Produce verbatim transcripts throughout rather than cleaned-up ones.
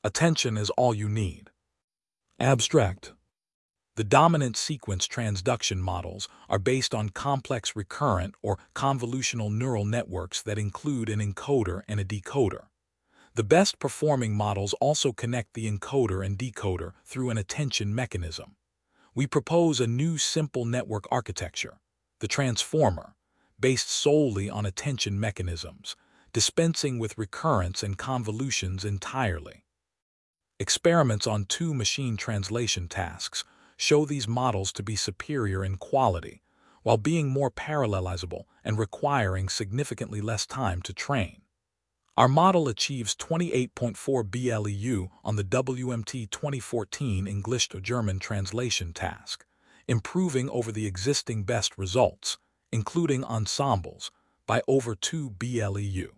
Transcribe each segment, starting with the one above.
Attention is all you need. Abstract. The dominant sequence transduction models are based on complex recurrent or convolutional neural networks that include an encoder and a decoder. The best performing models also connect the encoder and decoder through an attention mechanism. We propose a new simple network architecture, the transformer, based solely on attention mechanisms, dispensing with recurrence and convolutions entirely. Experiments on two machine translation tasks show these models to be superior in quality, while being more parallelizable and requiring significantly less time to train. Our model achieves twenty-eight point four B L E U on the W M T twenty fourteen English to German translation task, improving over the existing best results, including ensembles, by over two B L E U.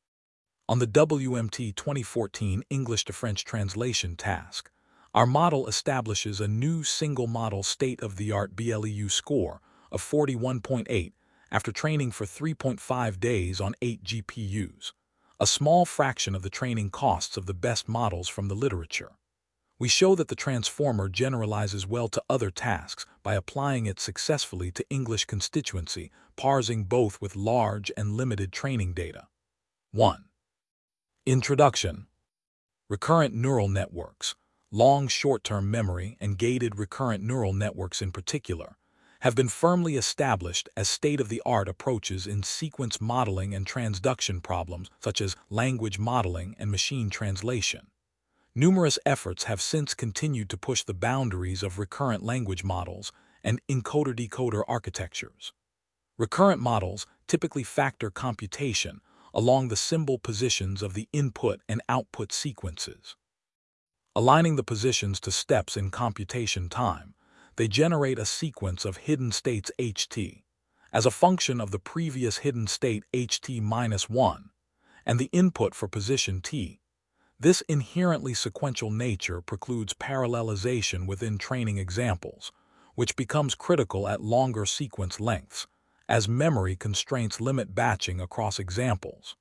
On the W M T twenty fourteen English to French translation task, our model establishes a new single-model state-of-the-art B L E U score of forty-one point eight after training for three point five days on eight G P Us, a small fraction of the training costs of the best models from the literature. We show that the transformer generalizes well to other tasks by applying it successfully to English constituency, parsing both with large and limited training data. one. Introduction. Recurrent neural networks, long short-term memory and gated recurrent neural networks in particular, have been firmly established as state-of-the-art approaches in sequence modeling and transduction problems such as language modeling and machine translation. Numerous efforts have since continued to push the boundaries of recurrent language models and encoder-decoder architectures. Recurrent models typically factor computation along the symbol positions of the input and output sequences. Aligning the positions to steps in computation time, they generate a sequence of hidden states H T, as a function of the previous hidden state H T minus one, and the input for position T. This inherently sequential nature precludes parallelization within training examples, which becomes critical at longer sequence lengths, as memory constraints limit batching across examples.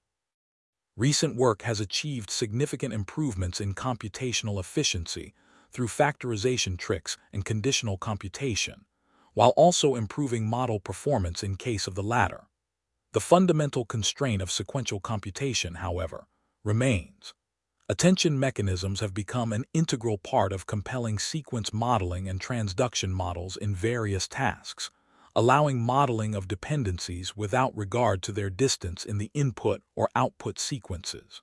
Recent work has achieved significant improvements in computational efficiency through factorization tricks and conditional computation, while also improving model performance in case of the latter. The fundamental constraint of sequential computation, however, remains. Attention mechanisms have become an integral part of compelling sequence modeling and transduction models in various tasks, allowing modeling of dependencies without regard to their distance in the input or output sequences.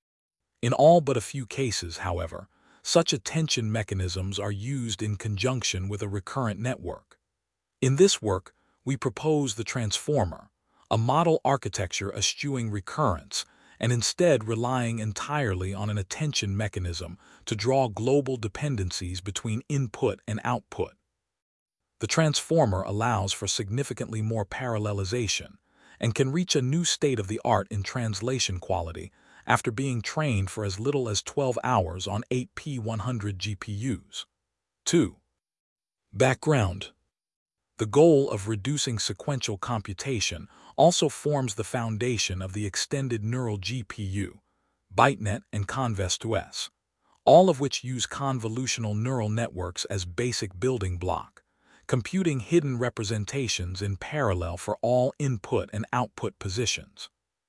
In all but a few cases, however, such attention mechanisms are used in conjunction with a recurrent network. In this work, we propose the transformer, a model architecture eschewing recurrence and instead relying entirely on an attention mechanism to draw global dependencies between input and output. The transformer allows for significantly more parallelization and can reach a new state-of-the-art in translation quality after being trained for as little as twelve hours on eight P one hundred G P Us. two. Background. The goal of reducing sequential computation also forms the foundation of the extended neural G P U, ByteNet and Conves two S, all of which use convolutional neural networks as basic building block, computing hidden representations in parallel for all input and output positions.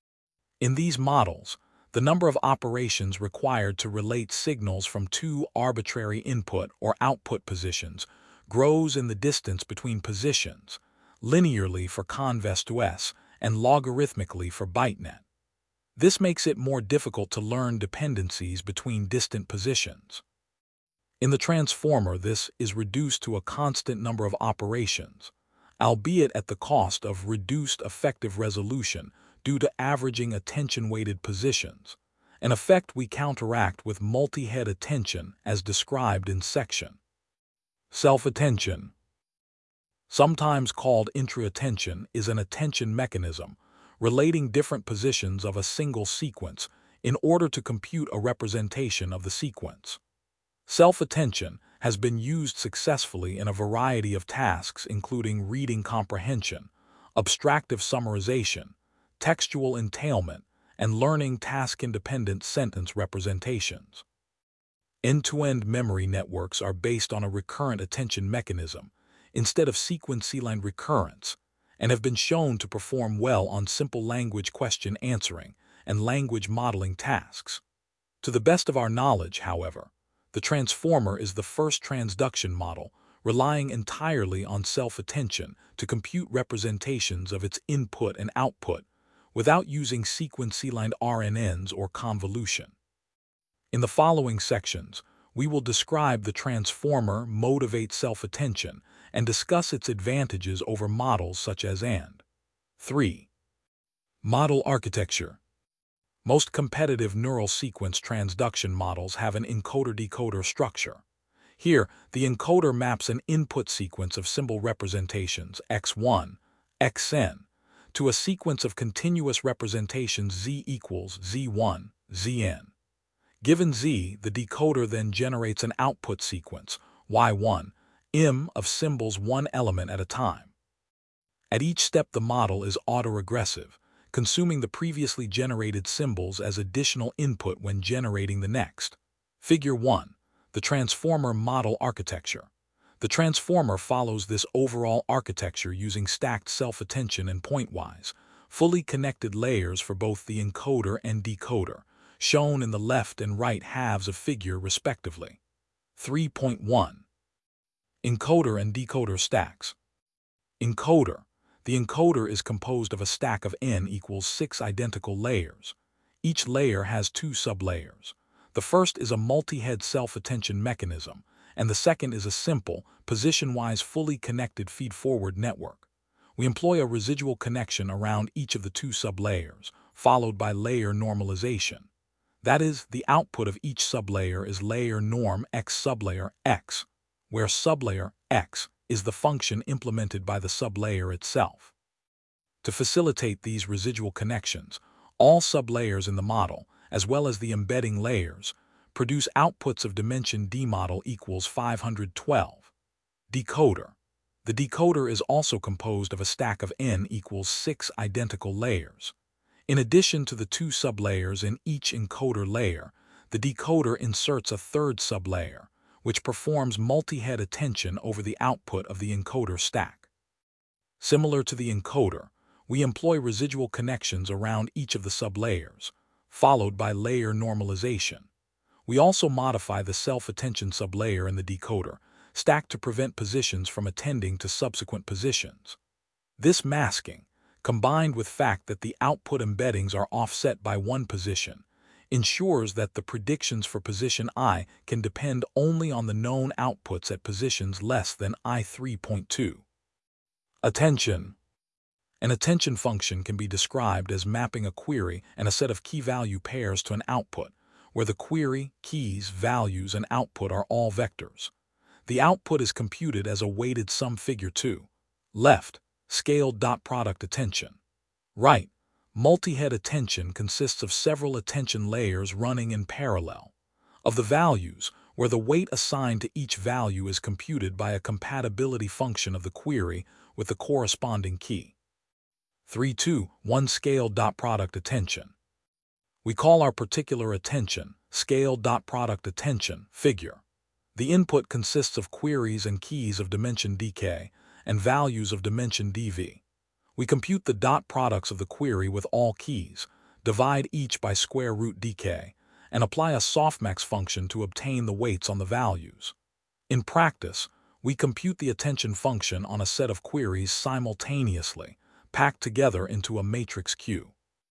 In these models, the number of operations required to relate signals from two arbitrary input or output positions grows in the distance between positions, linearly for Conves two S and logarithmically for ByteNet. This makes it more difficult to learn dependencies between distant positions. In the transformer, this is reduced to a constant number of operations, albeit at the cost of reduced effective resolution due to averaging attention-weighted positions, an effect we counteract with multi-head attention as described in section. Self-attention. Sometimes called intra-attention, is an attention mechanism relating different positions of a single sequence in order to compute a representation of the sequence. Self-attention has been used successfully in a variety of tasks including reading comprehension, abstractive summarization, textual entailment, and learning task-independent sentence representations. End-to-end memory networks are based on a recurrent attention mechanism instead of sequence-line recurrence, and have been shown to perform well on simple language question answering and language modeling tasks. To the best of our knowledge, however, the transformer is the first transduction model relying entirely on self-attention to compute representations of its input and output without using sequence-line R N Ns or convolution. In the following sections, we will describe the transformer, motivate self-attention, and discuss its advantages over models such as A N D. three. Model architecture. Most competitive neural sequence transduction models have an encoder-decoder structure. Here, the encoder maps an input sequence of symbol representations x one, xn, to a sequence of continuous representations z equals z one, zn. Given z, the decoder then generates an output sequence, y one, m of symbols one element at a time. At each step the model is autoregressive, consuming the previously generated symbols as additional input when generating the next. Figure one. The transformer model architecture. The transformer follows this overall architecture using stacked self-attention and pointwise, fully connected layers for both the encoder and decoder, shown in the left and right halves of figure respectively. three point one. Encoder and decoder stacks. Encoder. The encoder is composed of a stack of n equals six identical layers. Each layer has two sublayers. The first is a multi-head self-attention mechanism, and the second is a simple, position-wise fully connected feed-forward network. We employ a residual connection around each of the two sublayers, followed by layer normalization. That is, the output of each sublayer is layer norm x sublayer x, where sublayer x is the function implemented by the sublayer itself. To facilitate these residual connections, all sublayers in the model, as well as the embedding layers, produce outputs of dimension d model equals five hundred twelve. Decoder. The decoder is also composed of a stack of n equals six identical layers. In addition to the two sublayers in each encoder layer, the decoder inserts a third sublayer, which performs multi-head attention over the output of the encoder stack. Similar to the encoder, we employ residual connections around each of the sublayers, followed by layer normalization. We also modify the self-attention sublayer in the decoder, stacked to prevent positions from attending to subsequent positions. This masking, combined with fact that the output embeddings are offset by one position, ensures that the predictions for position I can depend only on the known outputs at positions less than I three point two. Attention. An attention function can be described as mapping a query and a set of key-value pairs to an output, where the query, keys, values, and output are all vectors. The output is computed as a weighted sum. Figure two. Left, scaled dot product attention. Right, multi-head attention consists of several attention layers running in parallel. Of the values, where the weight assigned to each value is computed by a compatibility function of the query with the corresponding key. three two one scaled dot product attention. We call our particular attention scaled dot product attention figure. The input consists of queries and keys of dimension dk and values of dimension dv. We compute the dot products of the query with all keys, divide each by square root dk, and apply a softmax function to obtain the weights on the values. In practice, we compute the attention function on a set of queries simultaneously, packed together into a matrix Q.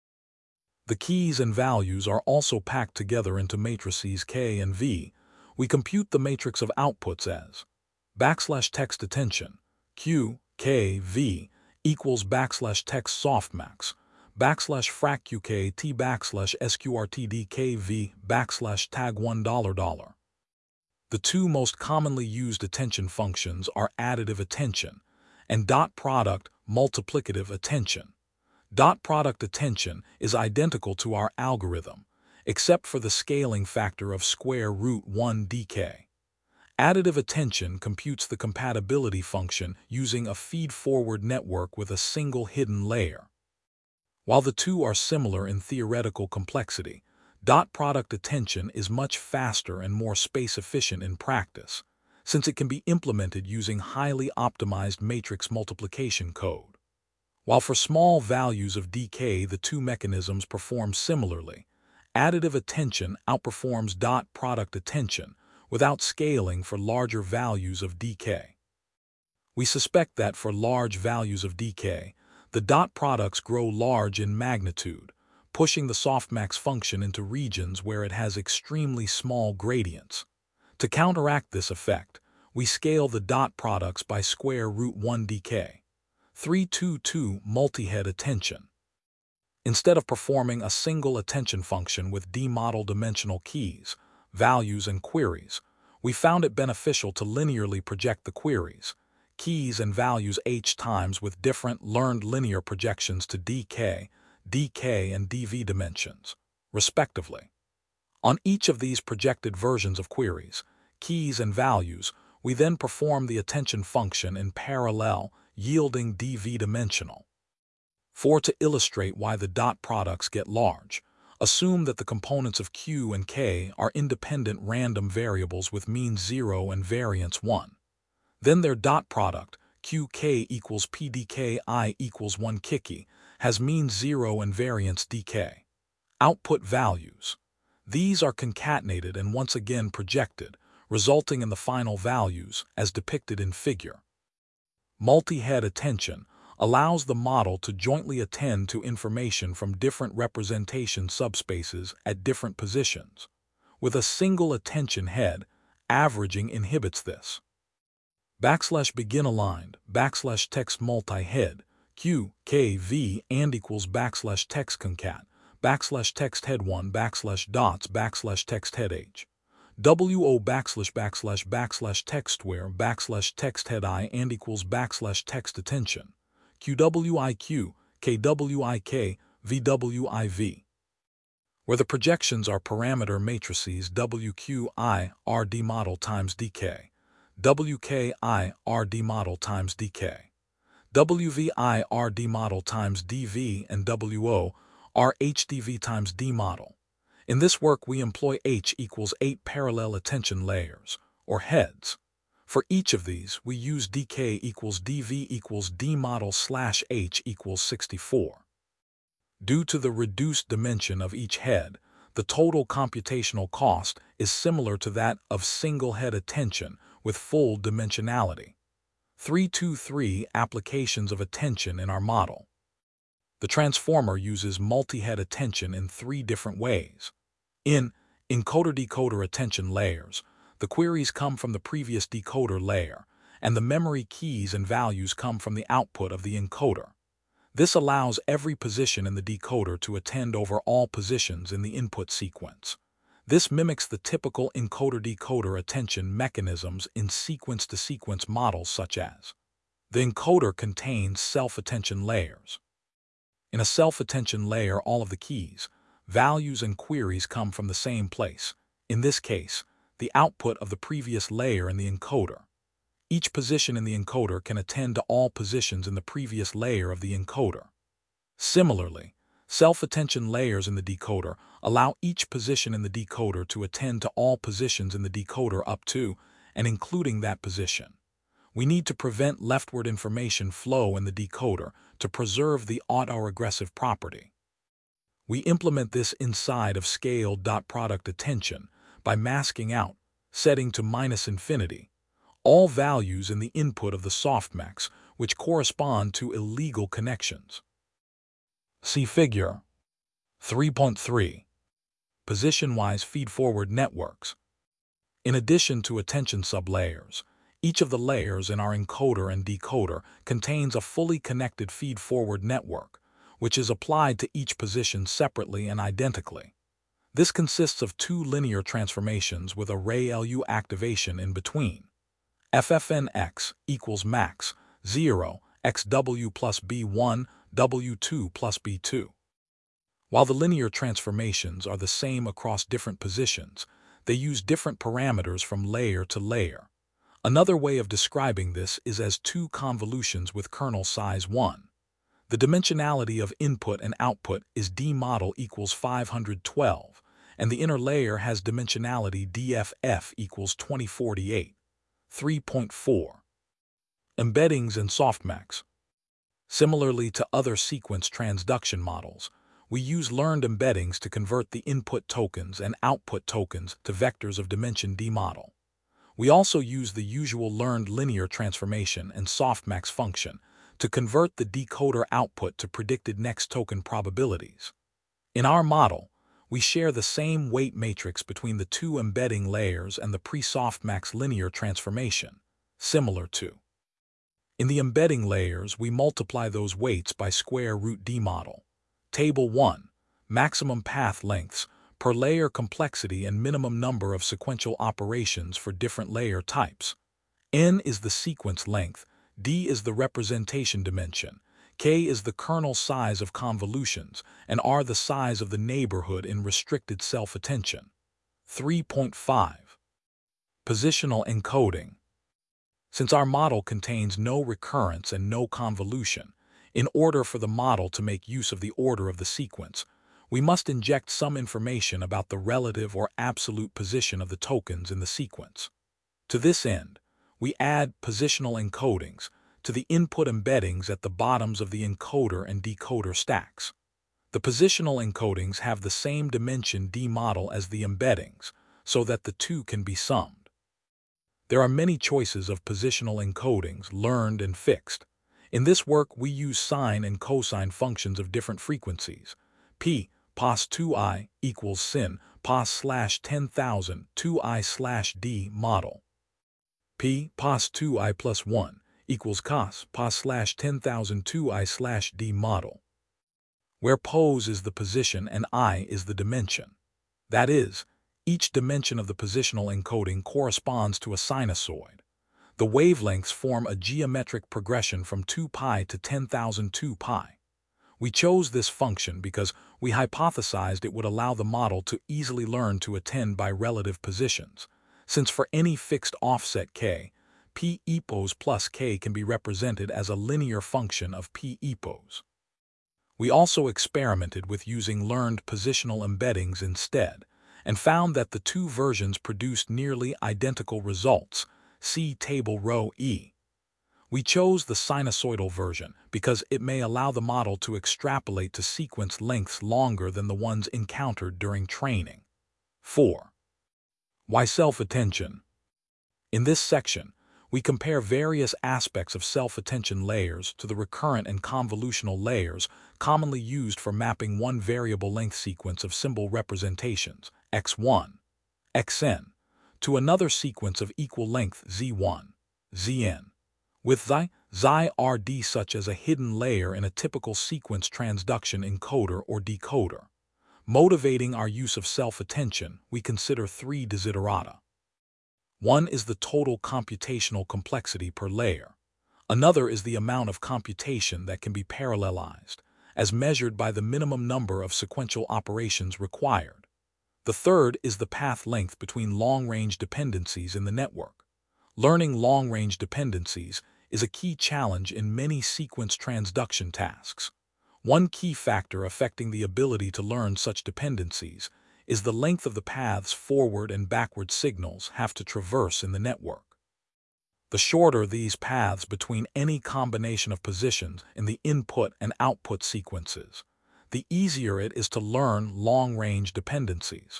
The keys and values are also packed together into matrices K and V. We compute the matrix of outputs as backslash text attention, Q, K, V, equals backslash text softmax, backslash frac Q K T backslash S Q R T D K V backslash tag one dollar dollar. The two most commonly used attention functions are additive attention and dot product multiplicative attention. Dot product attention is identical to our algorithm, except for the scaling factor of square root one dk. Additive attention computes the compatibility function using a feed-forward network with a single hidden layer. While the two are similar in theoretical complexity, Dot product attention is much faster and more space-efficient in practice, since it can be implemented using highly optimized matrix multiplication code. While for small values of decay the two mechanisms perform similarly, additive attention outperforms dot product attention without scaling for larger values of decay. We suspect that for large values of decay, the dot products grow large in magnitude, pushing the softmax function into regions where it has extremely small gradients. To counteract this effect, we scale the dot products by square root one decay. three two two multi-head attention. Instead of performing a single attention function with d-model dimensional keys, values, and queries, we found it beneficial to linearly project the queries, keys, and values h times with different learned linear projections to dk, dk, and dv dimensions, respectively. On each of these projected versions of queries, keys, and values, we then perform the attention function in parallel, yielding dv dimensional. For to illustrate why the dot products get large, assume that the components of q and k are independent random variables with mean zero and variance one. Then their dot product, qk equals pdki equals one kiki, has mean zero and variance dk. Output values. These are concatenated and once again projected, resulting in the final values as depicted in figure. Multi-head attention allows the model to jointly attend to information from different representation subspaces at different positions. With a single attention head, averaging inhibits this. Backslash begin aligned, backslash text multi-head, q, k, v, and equals backslash text concat, backslash text head one, backslash dots, backslash text head h. wo backslash backslash backslash text where backslash text head I and equals backslash text attention, qwiq, kwik, vwiv. Where the projections are parameter matrices wqi are d model times dk, wki are d model times dk, wvi are d model times dv, and wo are hdv times d model. In this work we employ h equals eight parallel attention layers, or heads. For each of these, we use dk equals dv equals d model slash h equals sixty-four. Due to the reduced dimension of each head, the total computational cost is similar to that of single-head attention with full dimensionality. three two three applications of attention in our model. The transformer uses multi-head attention in three different ways. In encoder-decoder attention layers, the queries come from the previous decoder layer, and the memory keys and values come from the output of the encoder. This allows every position in the decoder to attend over all positions in the input sequence. This mimics the typical encoder-decoder attention mechanisms in sequence-to-sequence models such as. The encoder contains self-attention layers. In a self-attention layer, all of the keys, values, and queries come from the same place, in this case, the output of the previous layer in the encoder. Each position in the encoder can attend to all positions in the previous layer of the encoder. Similarly, self-attention layers in the decoder allow each position in the decoder to attend to all positions in the decoder up to and including that position. We need to prevent leftward information flow in the decoder to preserve the autoregressive property. We implement this inside of scaled dot product attention by masking out, setting to minus infinity, all values in the input of the softmax which correspond to illegal connections. See Figure three point three. Position-wise feed-forward networks. In addition to attention sublayers, each of the layers in our encoder and decoder contains a fully connected feed-forward network, which is applied to each position separately and identically. This consists of two linear transformations with array L U activation in between. F F N x equals max zero, xw plus b one, w two plus b two. While the linear transformations are the same across different positions, they use different parameters from layer to layer. Another way of describing this is as two convolutions with kernel size one. The dimensionality of input and output is d model equals five hundred twelve, and the inner layer has dimensionality D F F equals twenty forty-eight, three point four. Embeddings and softmax. Similarly to other sequence transduction models, we use learned embeddings to convert the input tokens and output tokens to vectors of dimension D model. We also use the usual learned linear transformation and softmax function to convert the decoder output to predicted next token probabilities. In our model, we share the same weight matrix between the two embedding layers and the pre-softmax linear transformation, similar to. In the embedding layers, we multiply those weights by square root D model. Table one, maximum path lengths per layer complexity and minimum number of sequential operations for different layer types. N is the sequence length, D is the representation dimension, K is the kernel size of convolutions, and R the size of the neighborhood in restricted self-attention. three point five. Positional encoding. Since our model contains no recurrence and no convolution, in order for the model to make use of the order of the sequence, we must inject some information about the relative or absolute position of the tokens in the sequence. To this end, we add positional encodings to the input embeddings at the bottoms of the encoder and decoder stacks. The positional encodings have the same dimension D model as the embeddings, so that the two can be summed. There are many choices of positional encodings, learned and fixed. In this work, we use sine and cosine functions of different frequencies. P, pos two i, equals sin, pos slash ten thousand, two i slash D model. P, pos two i plus one, equals cos, pos slash ten thousand, two i slash D model. Where pos is the position and I is the dimension. That is, each dimension of the positional encoding corresponds to a sinusoid. The wavelengths form a geometric progression from two pi to ten thousand two pi. We chose this function because we hypothesized it would allow the model to easily learn to attend by relative positions, since for any fixed offset k, P epos plus k can be represented as a linear function of P epos. We also experimented with using learned positional embeddings instead, and found that the two versions produced nearly identical results. See Table Row E. We chose the sinusoidal version because it may allow the model to extrapolate to sequence lengths longer than the ones encountered during training. four. Why self-attention? In this section, we compare various aspects of self-attention layers to the recurrent and convolutional layers commonly used for mapping one variable length sequence of symbol representations, x one, xn, to another sequence of equal length z one, zn, with xi, xi rd such as a hidden layer in a typical sequence transduction encoder or decoder. Motivating our use of self-attention, we consider three desiderata. One is the total computational complexity per layer. Another is the amount of computation that can be parallelized, as measured by the minimum number of sequential operations required. The third is the path length between long-range dependencies in the network. Learning long-range dependencies is a key challenge in many sequence transduction tasks. One key factor affecting the ability to learn such dependencies is the length of the paths forward and backward signals have to traverse in the network. The shorter these paths between any combination of positions in the input and output sequences, the easier it is to learn long-range dependencies.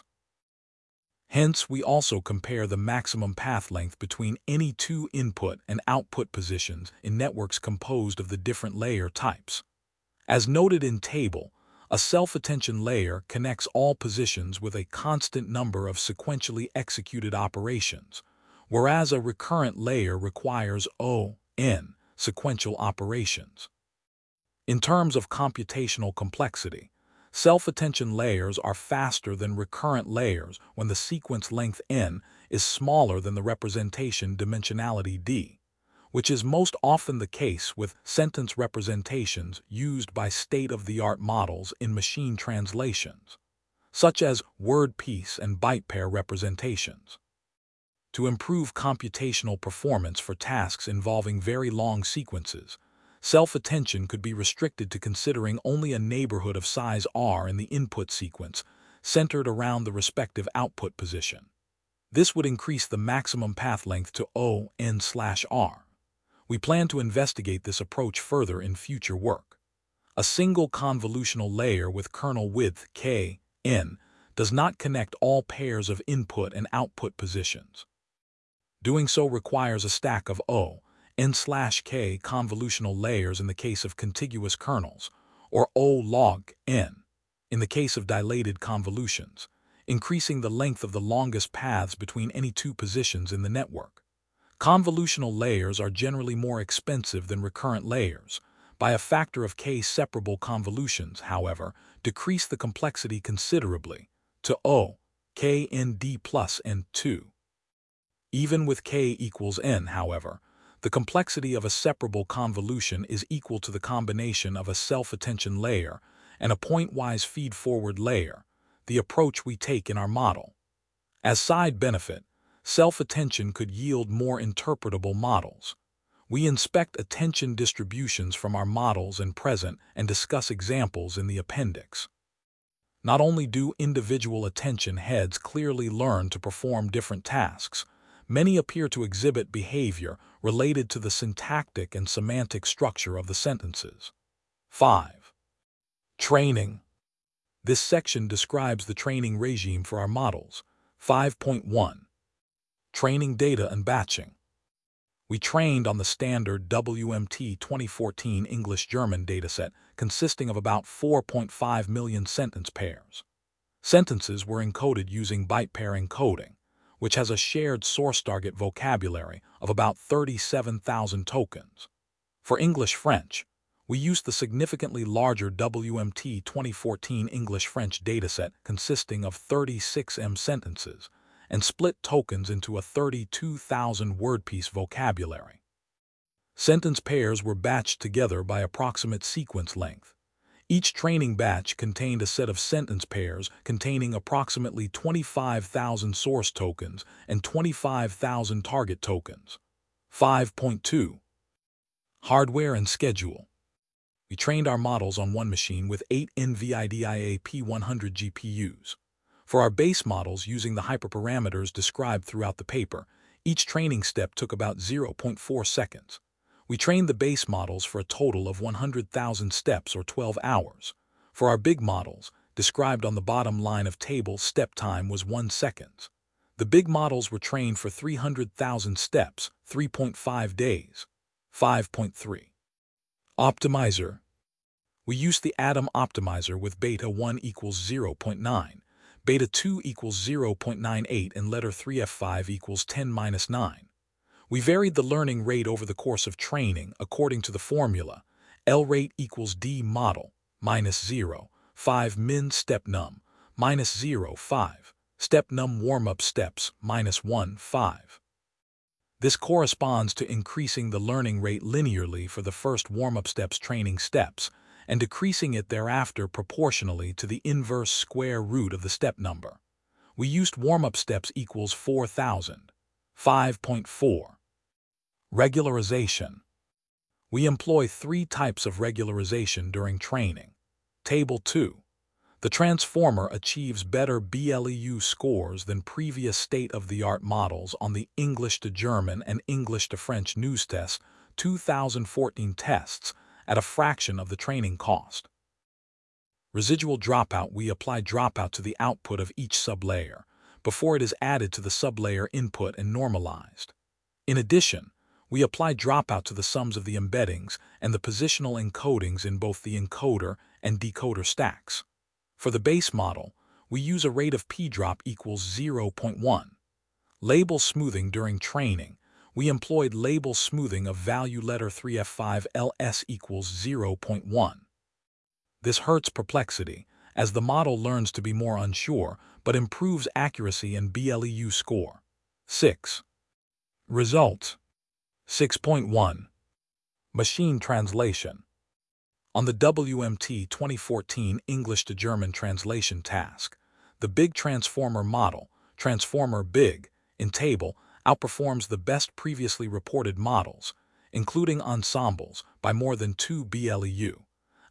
Hence, we also compare the maximum path length between any two input and output positions in networks composed of the different layer types. As noted in table, a self-attention layer connects all positions with a constant number of sequentially executed operations, whereas a recurrent layer requires O N sequential operations. In terms of computational complexity, self-attention layers are faster than recurrent layers when the sequence length n is smaller than the representation dimensionality d, which is most often the case with sentence representations used by state-of-the-art models in machine translations, such as word piece and byte pair representations. To improve computational performance for tasks involving very long sequences, self-attention could be restricted to considering only a neighborhood of size r in the input sequence, centered around the respective output position. This would increase the maximum path length to O n slash R. We plan to investigate this approach further in future work. A single convolutional layer with kernel width K, N, does not connect all pairs of input and output positions. Doing so requires a stack of O, N slash K convolutional layers in the case of contiguous kernels, or O log N, in the case of dilated convolutions, increasing the length of the longest paths between any two positions in the network. Convolutional layers are generally more expensive than recurrent layers. By a factor of K, separable convolutions, however, decrease the complexity considerably to O, K N D plus N two. Even with K equals N, however, the complexity of a separable convolution is equal to the combination of a self-attention layer and a point-wise feed-forward layer, the approach we take in our model. As side benefit, self-attention could yield more interpretable models. We inspect attention distributions from our models and present and discuss examples in the appendix. Not only do individual attention heads clearly learn to perform different tasks, many appear to exhibit behavior related to the syntactic and semantic structure of the sentences. five. Training. This section describes the training regime for our models. five point one. Training data and batching. We trained on the standard W M T twenty fourteen English-German dataset consisting of about four point five million sentence pairs. Sentences were encoded using byte-pair encoding, which has a shared source target vocabulary of about thirty-seven thousand tokens. For English-French, we used the significantly larger W M T twenty fourteen English-French dataset consisting of thirty-six million sentences and split tokens into a thirty-two thousand word-piece vocabulary. Sentence pairs were batched together by approximate sequence length. Each training batch contained a set of sentence pairs containing approximately twenty-five thousand source tokens and twenty-five thousand target tokens. five point two. Hardware and schedule. We trained our models on one machine with eight NVIDIA P one hundred G P Us. For our base models using the hyperparameters described throughout the paper, each training step took about zero point four seconds. We trained the base models for a total of one hundred thousand steps or twelve hours. For our big models, described on the bottom line of table, step time was one second. The big models were trained for three hundred thousand steps, three point five days. five point three. Optimizer. We used the Atom optimizer with beta one equals zero point nine, beta two equals zero point nine eight, and letter three F five equals ten minus nine. We varied the learning rate over the course of training according to the formula L rate equals D model minus zero, five min step num, minus zero, five, step num warm-up steps minus one, five. This corresponds to increasing the learning rate linearly for the first warm-up steps training steps and decreasing it thereafter proportionally to the inverse square root of the step number. We used warm-up steps equals four thousand. five point four. Regularization. We employ three types of regularization during training. Table two. The transformer achieves better B L E U scores than previous state-of-the-art models on the English to German and English to French news test two thousand fourteen tests at a fraction of the training cost. Residual dropout. We apply dropout to the output of each sublayer before it is added to the sublayer input and normalized. In addition, we apply dropout to the sums of the embeddings and the positional encodings in both the encoder and decoder stacks. For the base model, we use a rate of p-drop equals zero point one. Label smoothing. During training, we employed label smoothing of value letter three F five L S equals zero point one. This hurts perplexity, as the model learns to be more unsure, but improves accuracy and B L E U score. six. Results. six point one. Machine translation. On the W M T twenty fourteen English to German translation task, the Big Transformer model, Transformer Big, in table, outperforms the best previously reported models, including ensembles, by more than two B L E U.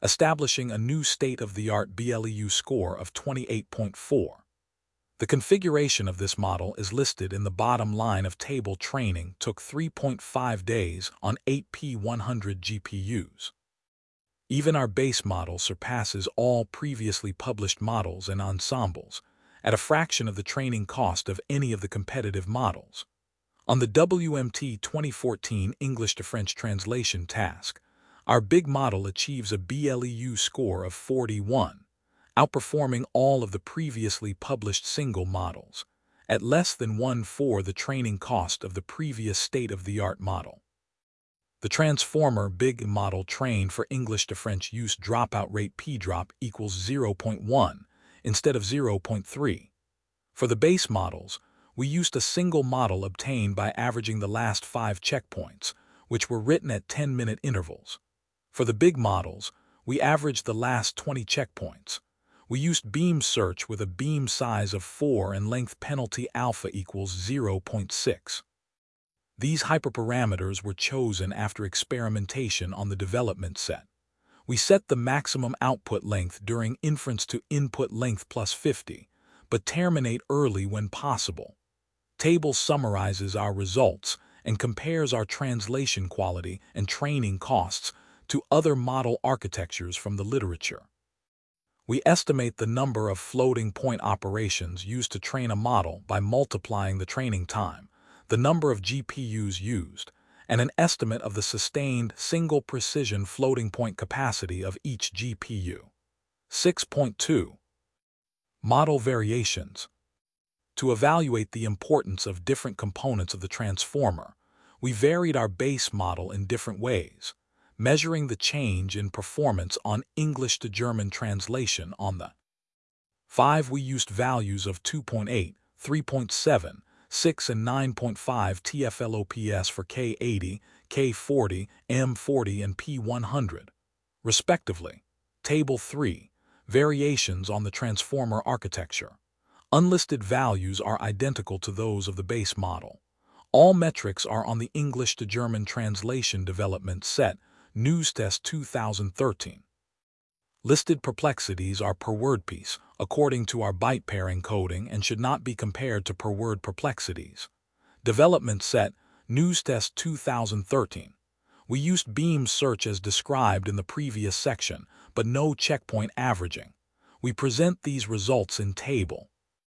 establishing a new state-of-the-art B L E U score of twenty-eight point four. The configuration of this model is listed in the bottom line of table. Training took three point five days on eight P one hundred G P Us. Even our base model surpasses all previously published models and ensembles, at a fraction of the training cost of any of the competitive models. On the W M T twenty fourteen English to French translation task, our big model achieves a B L E U score of forty-one, outperforming all of the previously published single models, at less than one-fourth the training cost of the previous state-of-the-art model. The Transformer Big model trained for English to French use dropout rate P drop equals zero point one instead of zero point three. For the base models, we used a single model obtained by averaging the last five checkpoints, which were written at ten-minute intervals. For the big models, we averaged the last twenty checkpoints. We used beam search with a beam size of four and length penalty alpha equals zero point six. These hyperparameters were chosen after experimentation on the development set. We set the maximum output length during inference to input length plus fifty, but terminate early when possible. Table summarizes our results and compares our translation quality and training costs to other model architectures from the literature. We estimate the number of floating point operations used to train a model by multiplying the training time, the number of G P Us used, and an estimate of the sustained single precision floating point capacity of each G P U. six point two. Model variations. To evaluate the importance of different components of the transformer, we varied our base model in different ways, measuring the change in performance on English to German translation on the five. We used values of two point eight, three point seven, six and nine point five T F L O P S for K eighty, K forty, M forty and P one hundred, respectively. Table three. Variations on the transformer architecture. Unlisted values are identical to those of the base model. All metrics are on the English to German translation development set, NewsTest two thousand thirteen. Listed perplexities are per word piece, according to our byte pair encoding, and should not be compared to per word perplexities. Development set, NewsTest two thousand thirteen. We used beam search as described in the previous section, but no checkpoint averaging. We present these results in table.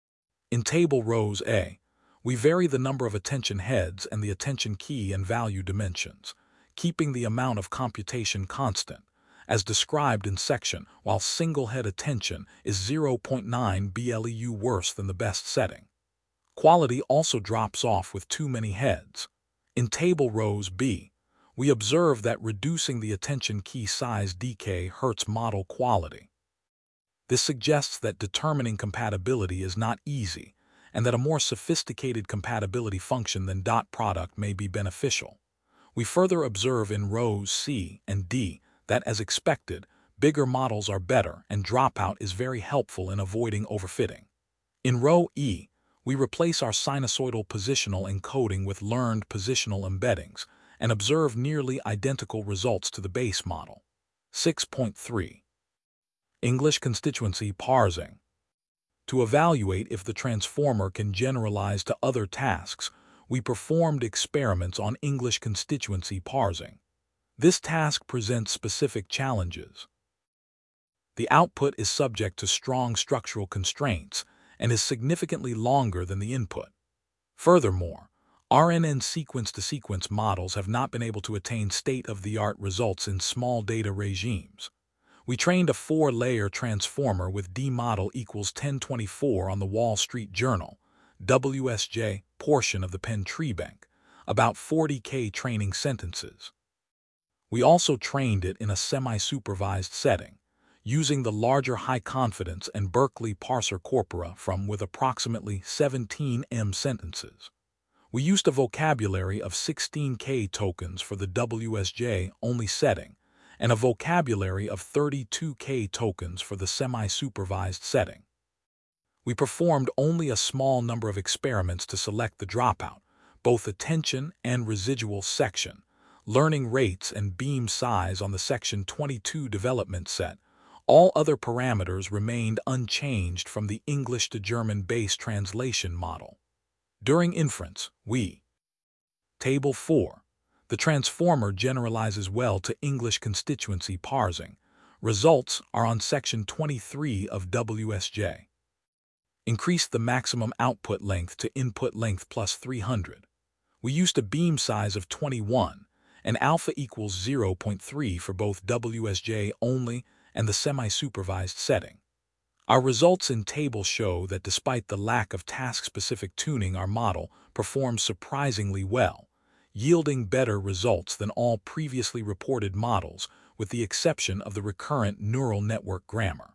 In table rows A, we vary the number of attention heads and the attention key and value dimensions, keeping the amount of computation constant, as described in section, while single head attention is zero point nine B L E U worse than the best setting. Quality also drops off with too many heads. In table rows B, we observe that reducing the attention key size D K hurts model quality. This suggests that determining compatibility is not easy, and that a more sophisticated compatibility function than dot product may be beneficial. We further observe in rows C and D that, as expected, bigger models are better and dropout is very helpful in avoiding overfitting. In row E, we replace our sinusoidal positional encoding with learned positional embeddings and observe nearly identical results to the base model. six point three. English constituency parsing. To evaluate if the transformer can generalize to other tasks, we performed experiments on English constituency parsing. This task presents specific challenges. The output is subject to strong structural constraints and is significantly longer than the input. Furthermore, R N N sequence-to-sequence models have not been able to attain state-of-the-art results in small data regimes. We trained a four-layer transformer with D model equals ten twenty-four on the Wall Street Journal, W S J, portion of the Penn Treebank, about forty K training sentences. We also trained it in a semi-supervised setting, using the larger high-confidence and Berkeley parser corpora from with approximately seventeen M sentences. We used a vocabulary of sixteen K tokens for the W S J-only setting, and a vocabulary of thirty-two K tokens for the semi-supervised setting. We performed only a small number of experiments to select the dropout, both attention and residual section, learning rates, and beam size on the Section twenty-two development set, all other parameters remained unchanged from the English to German base translation model. During inference, we. Table four. The transformer generalizes well to English constituency parsing. Results are on Section twenty-three of W S J. Increase the maximum output length to input length plus three hundred. We used a beam size of twenty-one, and alpha equals zero point three for both W S J only and the semi-supervised setting. Our results in table show that despite the lack of task-specific tuning, our model performs surprisingly well, yielding better results than all previously reported models, with the exception of the recurrent neural network grammar.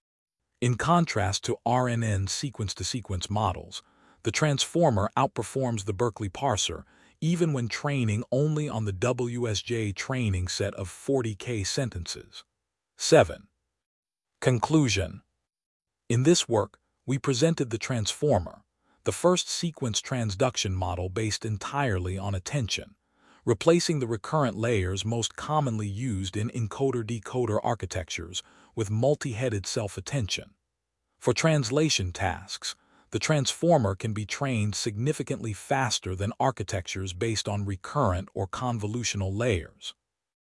In contrast to R N N sequence-to-sequence models, the transformer outperforms the Berkeley parser even when training only on the W S J training set of forty K sentences. seven. Conclusion. In this work, we presented the transformer, the first sequence transduction model based entirely on attention, replacing the recurrent layers most commonly used in encoder-decoder architectures with multi-headed self-attention. For translation tasks, the transformer can be trained significantly faster than architectures based on recurrent or convolutional layers.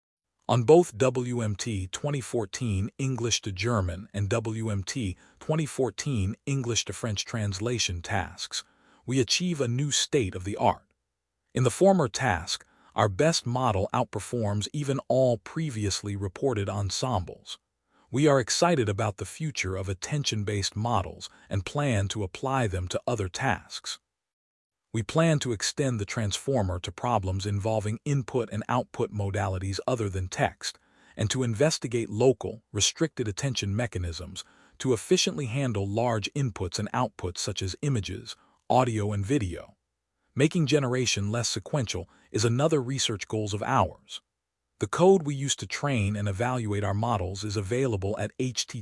On both W M T twenty fourteen English to German and W M T twenty fourteen English to French translation tasks, we achieve a new state of the art. In the former task, our best model outperforms even all previously reported ensembles. We are excited about the future of attention-based models and plan to apply them to other tasks. We plan to extend the transformer to problems involving input and output modalities other than text, and to investigate local, restricted attention mechanisms to efficiently handle large inputs and outputs such as images, audio, and video. Making generation less sequential is another research goal of ours. The code we use to train and evaluate our models is available at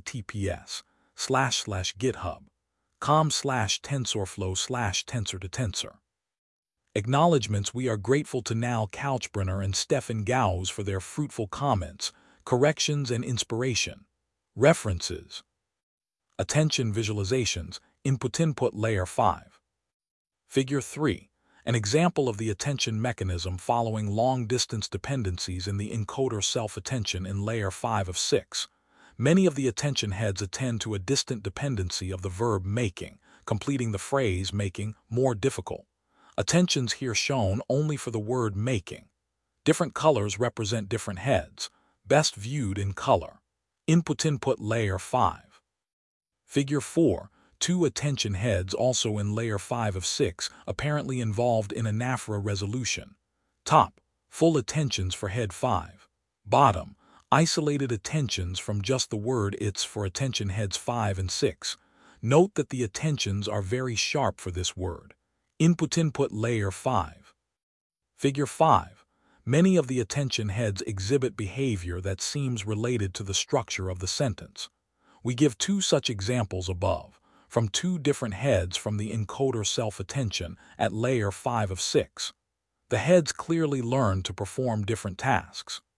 https slash slash github com slash tensorflow slash tensor to tensor. Acknowledgements. We are grateful to Nal Couchbrenner and Stefan Gauss for their fruitful comments, corrections, and inspiration. References. Attention visualizations, input-input layer five. Figure three. An example of the attention mechanism following long-distance dependencies in the encoder self-attention in layer five of six. Many of the attention heads attend to a distant dependency of the verb making, completing the phrase making more difficult. Attentions here shown only for the word making. Different colors represent different heads, best viewed in color. Input-input layer five. Figure four. Two attention heads also in layer five of six, apparently involved in anaphora resolution. Top, full attentions for head five. Bottom, isolated attentions from just the word it's for attention heads five and six. Note that the attentions are very sharp for this word. Input-input layer five. Figure five. Many of the attention heads exhibit behavior that seems related to the structure of the sentence. We give two such examples above, from two different heads from the encoder self-attention at layer five of six. The heads clearly learn to perform different tasks.